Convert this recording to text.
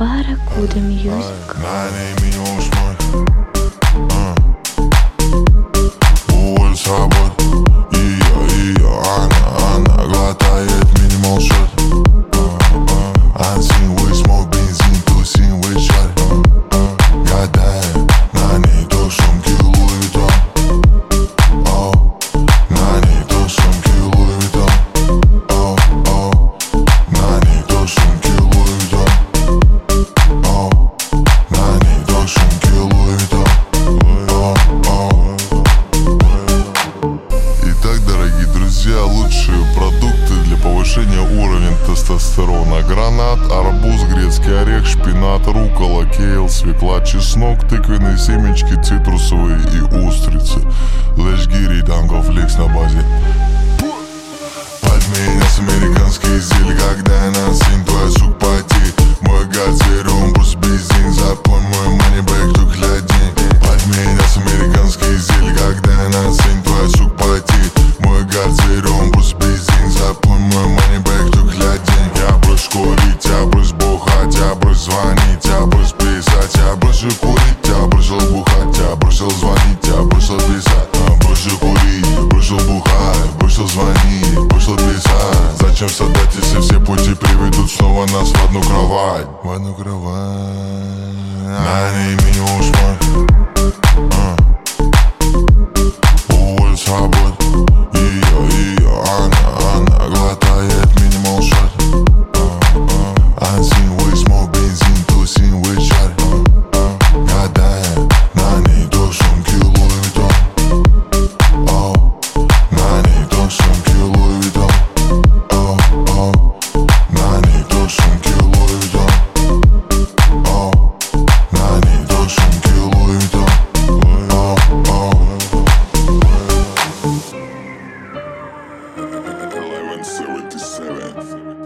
Barracuda Music. На ней минимум шмаль. Уволь с работы. Она глотает минимал шот. Unseen with smoke, бензин, тусим with шарь. Гадаю, на ней то сумки Луи Виттон. На ней то сумки Луи Виттон. На ней то сумки Луи Виттон. На ней то сумки Луи Виттон. Итак, дорогие друзья, лучшие продукты для повышения уровня тестостерона: гранат, арбуз, грецкий орех, шпинат, руккола, кейл, свекла, чеснок, тыквенные семечки, цитрусовые и устрицы. Let's get it, Uncle Flex на базе. Подменяс американские изделия, когда я на сцене, твой сук потеет. Мой гардероб, брус бензин, запой мой манибэк, только гляди. Подменяс американские изделия, когда я на сцене, твой сук потеет. Мой гардероб, брус бензин, запой мой манибэк, только гляди. Я брось курить, я брось бухать, я брось звонить, я брось писать, я бросил курить, я бросил бухать, я бросил звонить, я бросил писать. Бросил курить, бросил бухать, бросил звонить, бросил писать. Зачем страдать, если все пути приведут снова нас в одну кровать? В одну кровать. На ней минимум шмаль. Уволь с работы. Она глотает минимал шот. Unseen with smoke, бензин, тусим with шарь. Гадаю, на ней то сумки Луи Виттон. На ней то сумки Луи Виттон. На ней то сумки Луи Виттон. На ней то сумки Луи Виттон. 1177